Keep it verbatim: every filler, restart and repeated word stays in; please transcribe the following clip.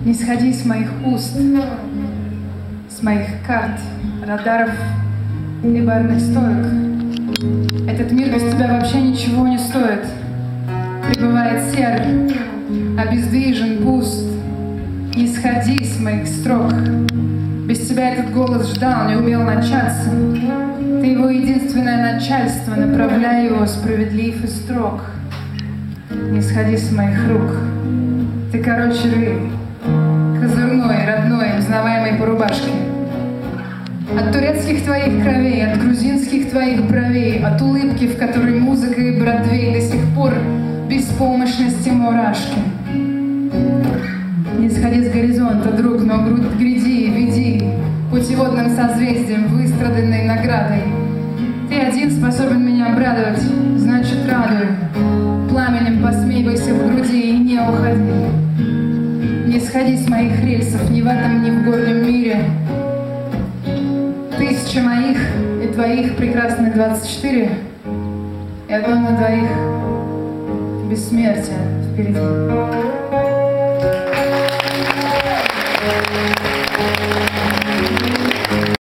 Не сходи с моих уст, с моих карт, радаров и барных стоек. Этот мир без тебя вообще ничего не стоит. Пребывает сер, обездвижен, пуст. Не сходи с моих строк. Без тебя этот голос ждал, не умел начаться. Ты его единственное начальство, направляй его справедлив и строг. Не сходи с моих рук. Ты короче рыб, козырной, родной, узнаваемый по рубашке. От турецких твоих кровей, от грузинских твоих бровей, от улыбки, в которой музыка и Бродвей, до сих пор беспомощности мурашки. Не сходи с горизонта, друг, но грудь гряди, веди путеводным созвездием, выстраданной наградой. Ты один способен меня обрадовать, значит, радуй. Пламенем посмеивайся в груди и не уходи. Не сходи с моих рельсов ни в этом, ни в гордом мире. Тысяча моих и твоих прекрасных двадцать четыре, и одно на двоих бессмертие впереди.